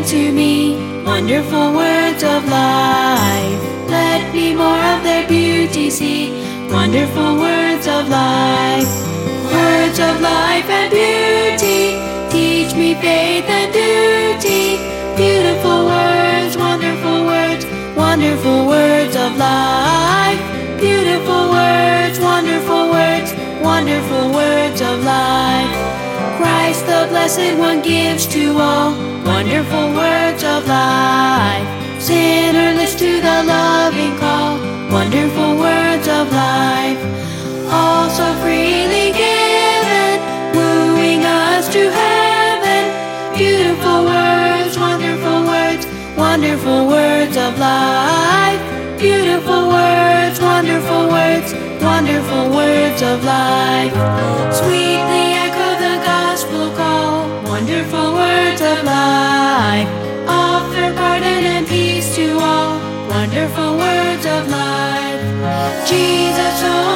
to me, wonderful words of life. Let me more of their beauty see, wonderful words of life. Words of life and beauty, teach me faith and duty. Beautiful words, wonderful words, wonderful words of life. Beautiful words, wonderful words, wonderful words of life. Christ the Blessed One gives to all, wonderful words of life. Sinner listen to the loving call, wonderful words of life. All so freely given, wooing us to heaven. Beautiful words, wonderful words, wonderful words of life. Beautiful words, wonderful words, wonderful words of life. Sweetly echo the gospel call, wonderful words of life. Offer pardon and peace to all, wonderful words of life. Jesus, oh